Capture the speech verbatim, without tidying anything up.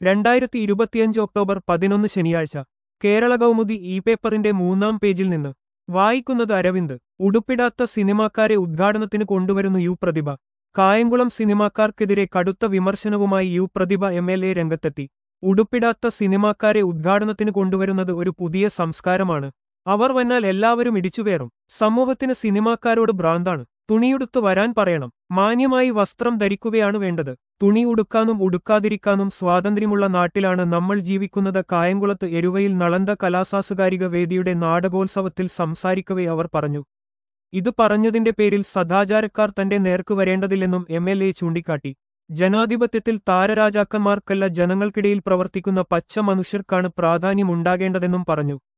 രണ്ടായിരത്തി ഇരുപത്തിയഞ്ച് ഒക്ടോബർ പതിനൊന്ന് ശനിയാഴ്ച കേരള കൗമുദി ഇ പേപ്പറിന്റെ മൂന്നാം പേജിൽ നിന്ന് വായിക്കുന്നത് അരവിന്ദ്. ഉടുപ്പിടാത്ത സിനിമാക്കാരെ ഉദ്ഘാടനത്തിന് കൊണ്ടുവരുന്നു യു പ്രതിഭ. കായംകുളം സിനിമാക്കാർക്കെതിരെ കടുത്ത വിമർശനവുമായി U Prathibha M L A രംഗത്തെത്തി. ഉടുപ്പിടാത്ത സിനിമാക്കാരെ ഉദ്ഘാടനത്തിന് കൊണ്ടുവരുന്നത് ഒരു പുതിയ സംസ്കാരമാണ്. അവർ വന്നാൽ എല്ലാവരും ഇടിച്ചുകയറും. സമൂഹത്തിന് സിനിമാക്കാരോട് ഭ്രാന്താണ്. തുണിയുടുത്ത് വരാൻ പറയണം. മാന്യമായി വസ്ത്രം ധരിക്കുകയാണ് വേണ്ടത്. തുണി ഉടുക്കാനും ഉടുക്കാതിരിക്കാനും സ്വാതന്ത്ര്യമുള്ള നാട്ടിലാണ് നമ്മൾ ജീവിക്കുന്നത്. കായംകുളത്ത് എരുവയിൽ നളന്ദ കലാസാംസ്കാരിക വേദിയുടെ നാടകോത്സവത്തിൽ സംസാരിക്കവേ അവർ പറഞ്ഞു. ഇത് പറഞ്ഞതിന്റെ പേരിൽ സദാചാരക്കാർ തന്റെ നേർക്ക് വരേണ്ടതില്ലെന്നും എം എൽ എ ചൂണ്ടിക്കാട്ടി. ജനാധിപത്യത്തിൽ താരരാജാക്കന്മാർക്കല്ല ജനങ്ങൾക്കിടയിൽ പ്രവർത്തിക്കുന്ന പച്ച മനുഷ്യർക്കാണ് പ്രാധാന്യമുണ്ടാകേണ്ടതെന്നും പറഞ്ഞു.